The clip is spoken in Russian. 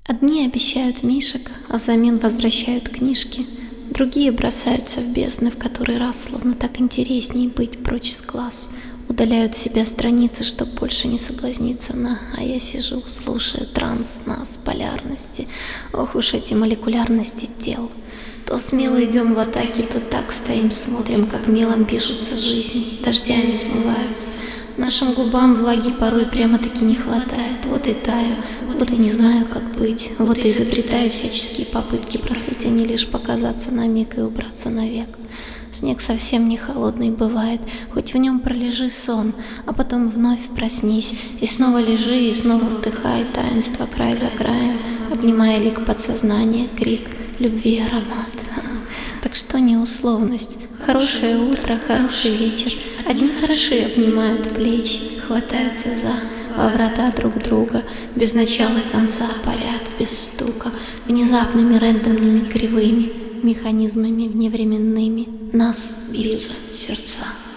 Одни обещают мишек, а взамен возвращают книжки. Другие бросаются в бездны в который раз, словно так интереснее быть прочь с глаз. Удаляют себя страницы, чтоб больше не соблазниться а я сижу, слушаю транс, нас, полярности. Ох уж эти молекулярности тел. То смело идем в атаке, то так стоим, смотрим, как мелом пишутся жизни, дождями смываются. Нашим губам влаги порой прямо-таки не хватает. Вот и таю, вот и не знаю, как быть. Вот и изобретаю всяческие попытки прослыть, а не лишь показаться на миг и убраться навек. Снег совсем не холодный бывает, хоть в нем пролежи сон, а потом вновь проснись, и снова лежи, и снова вдыхай таинство край за краем, обнимая лик подсознания, крик, любви аромат. Так что не условность. Хорошее утро, хороший вечер. Одни хороши обнимают плечи, хватаются во врата друг друга, без начала и конца парят, без стука, внезапными рандомными кривыми механизмами вневременными нас бьются сердца.